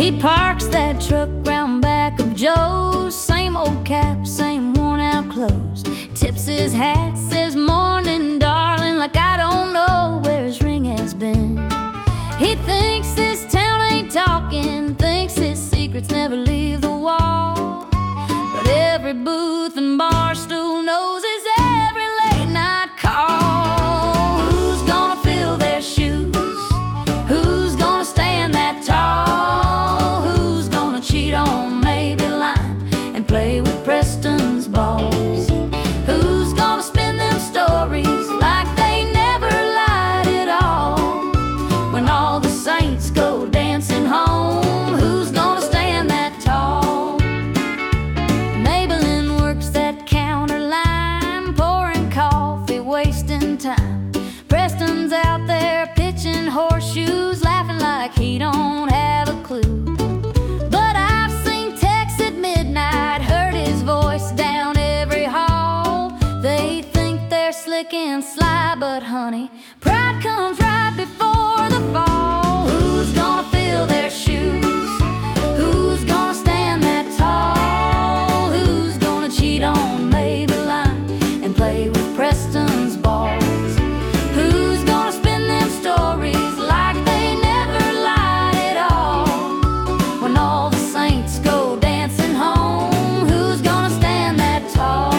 He parks that truck round back of Joe's. Same old cap, same worn out clothes. Tips his hat, says morning darling, like I don't know where his ring has been. He thinks this town ain't talking, thinks his secrets never leave the wall. But every booth and bar stool knows his every late night call. Who's gonna fill their shoes? Who's gonna stand that tall? Who's gonna cheat on maybe line and play with Preston's balls? Who's gonna spin them stories like they never lied at all? When all the saints go dancing home, who's gonna stand that tall? Maybelline works that counter line, pouring coffee, wasting time. Preston's out there pitching horseshoes, laughing like he don't have a clue. But I've seen Tex at midnight, heard his voice down every hall. They think they're slick and sly, but honey, pride comes right before the fall. Who's gonna fill their shoes? Who's gonna stand that tall? Who's gonna cheat on Maybelline and play with Preston's balls? Who's gonna spin them stories like they never lied at all? When all the saints go dancing home, who's gonna stand that tall?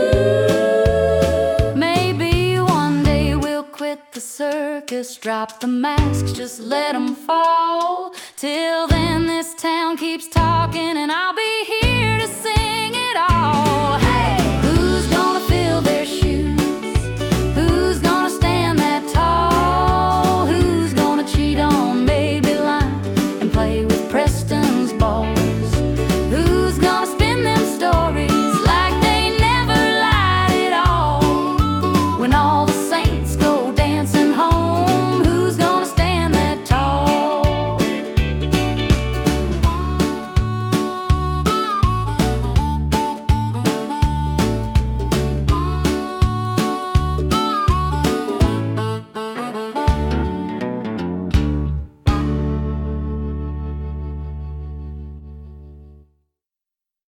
Maybe one day we'll quit the circus, drop the